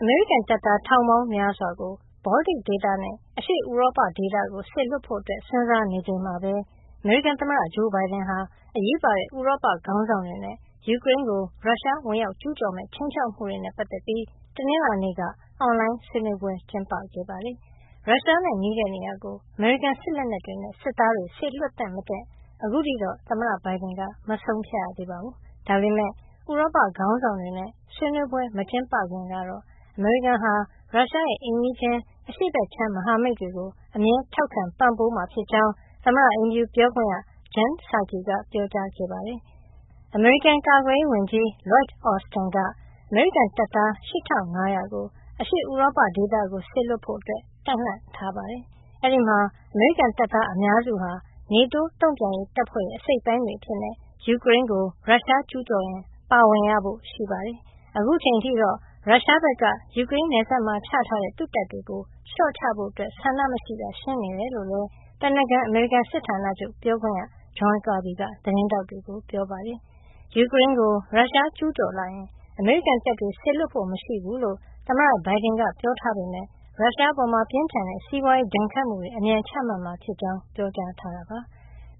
အမေရိကန်တပ်သားထောင်ပေါင်းများစွာကိုဘောလတစ်ဒေသနဲ့အရှေ့ဥရောပဒေသကိုဆက်လွှတ်ဖို့စဉ်းစားနေချိန်မှာပဲအမေရိကန်သမ္မတဂျိုးဘိုင်ဒန်ဟာအရေးပါတဲ့ဥရောပခေါင်းဆောင်တွေနဲ့ယူကရိန်းကိုရုရှားဝင်ရောက်ကျူးကျော်မဲ့ချင်းချောက်မှုတွေနဲ့ပတ်သက်ပြီးတနင်္လာနေ့ကအွန်လိုင်းဆွေးနွေးပွဲကျင်းပခဲ့ပါတယ်။ရုရှားနဲ့နီးတဲ့နေရာကိုအမေရိကန်စစ်လက်နက်တွေနဲ့စစ်သားတွေဆေလွှတ်တဲ့မတဲ့အခုထိတော့သမ္မတဘိုင်ဒန်ကမဆုံးဖြတ်ရသေးပါဘူး။ဒါပေမဲ့ဥရောပခေါင်းဆောင်တွေနဲ့ဆွေးနွေးပွဲမကျင်းပခင်ကတော့အမေရိကန်ဟာရုရှားရဲ့အိမ်နီးချင်းအရှေ့ဘက်ခြမ်းမဟာမိတ်တွေကိုအမြဲထောက်ခံပံ့ပိုးမှာဖြစ်ကြောင်းသမ္မတအိမ်ဖြူပြောခွင့်ရ Jen Psaki ကပြောကြားခဲ့ပါတယ်။အမေရိကန်ကာကွယ်ရေးဝန်ကြီး Lloyd Austin ကအမေရိကန်တပ်သား 8,500 ကိုအရှေ့ဥရောပဒေသကိုစေလွှတ်ဖို့တပ်လှန့်ထားပါတယ်။အဲဒီမှာအမေရိကန်တပ်သားအများစုဟာ NATO တုံ့ပြန်ရေးတပ်ဖွဲ့ရဲ့အစိတ်အပိုင်းတွေအဖြစ်ယူကရိန်းကိုရုရှားကျူးကျော်ရင်ပါဝင်ရဖို့ရှိပါတယ်။အခုချိန်ထိတော့ရုရှားဘက်ကယူကရိန်းနယ်စပ်မှာချထားတဲ့သူ့တပ်တွေကိုလျှော့ချဖို့ဆန္ဒမရှိတာရှင်းနေတယ်လို့လည်းပင်တာဂွန်အမေရိကန်စစ်ဌာနချုပ်ပြောခွင့်ရ John Kirby ကသတင်းထောက်တွေကိုပြောပါတယ်။ယူကရိန်းကိုရုရှားကျူးကျော်လာရင်အမေရိကန်တပ်တွေစေလွှတ်ဖို့မရှိဘူးလို့သမ္မတဘိုင်ဒန်ကပြောထားပေမဲ့ရုရှားအပေါ်ပြင်းထန်တဲ့စီးပွားရေးဒဏ်ခတ်မှုတွေအမြန်ချမှတ်မှာဖြစ်ကြောင်းပြောကြားထားတာပါ။